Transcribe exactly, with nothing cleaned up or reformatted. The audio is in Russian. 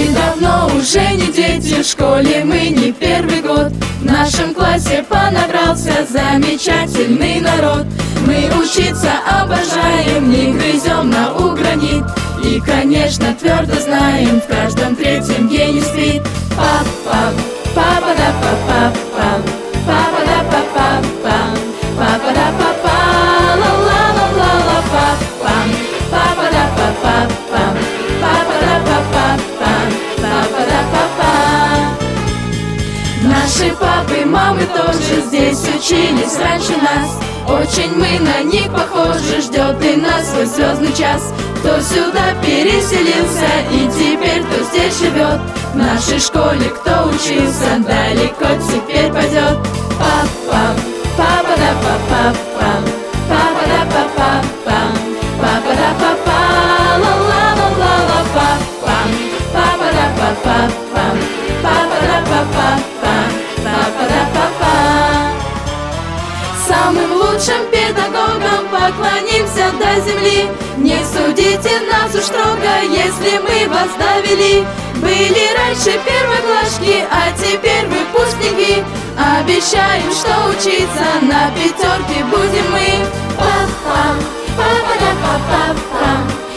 давно уже не дети, в школе мы не первый год. В нашем классе понабрался замечательный народ. Мы учиться обожаем, не грызем наук гранит. И, конечно, твердо знаем, в каждом третьем гений спит. Пап-пап, папа-да-па-пап-пам, папа-да-па-пап-пам, папа-да-па-па, ла-ла-ла-ла-ла-пап-пам, папа-да-па-пап-пам, папа-да-па-пап-пам, папа-да-па-па. Наши папы, мамы тоже здесь учились раньше нас. Очень мы на них похожи, ждет и нас свой звездный час. Кто сюда переселился и теперь кто здесь живет, в нашей школе кто учился, далеко теперь пойдет. Пап-пап, папа-да-па-пап-пам, папа-да-па-пап-пам, папа-да-па-па, ла-ла-ла-ла-ла-пап-пам, папа-да-па-пап-пам, папа-да-па-пап-пам, папа-да-па-па. Самым лучшим педагогам поклонимся до земли. Не судите нас уж строго, если мы вас довели. Были раньше первоклашки, а теперь выпускники. Обещаем, что учиться на пятерке будем мы. Пап-пам, папа-да-па-пап-пам,